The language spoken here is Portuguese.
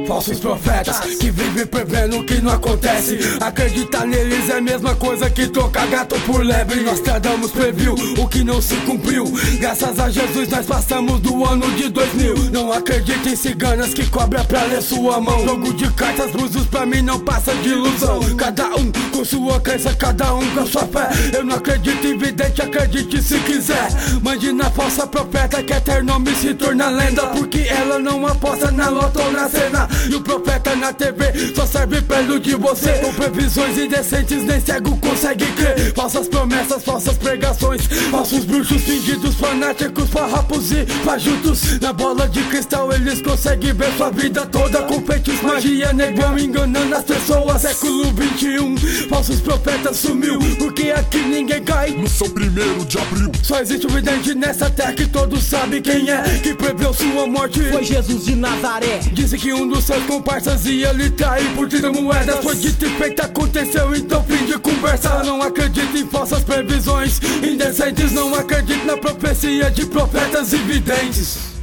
Falsos profetas que vivem prevendo o que não acontece. Acreditar neles é a mesma coisa que trocar gato por lebre. Nostradamus previu o que não se cumpriu. Graças a Jesus nós passamos do ano de 2000. Não acredito em ciganas que cobra pra ler sua mão. Jogo de cartas, búzios pra mim não passa de ilusão. Cada um com sua crença, cada um com sua fé. Eu não acredito em vidente, acredite se quiser. Mande na falsa profeta que até nome se torna lenda. Porque ela não aposta na loto ou na cena. E o profeta na TV só serve pra iludir você. Com previsões indecentes nem cego consegue crer. Falsas promessas, falsas pregações, falsos bruxos fingidos, fanáticos, farrapos e fajutos. Na bola de cristal eles conseguem ver sua vida toda. Com feitos, magia, negão, enganando as pessoas. Século 21, falsos profetas sumiu. Porque aqui ninguém cai no seu 1º de abril. Só existe um vidente nessa terra que todos sabem quem é. Que preveu sua morte, foi Jesus de Nazaré. Disse que um dos seus comparsas ia lhe trair por 30 moedas. Foi dito e feito, aconteceu, então fim de conversa. Eu não acredito em falsas previsões indecentes. Não acredito na profecia de profetas e videntes.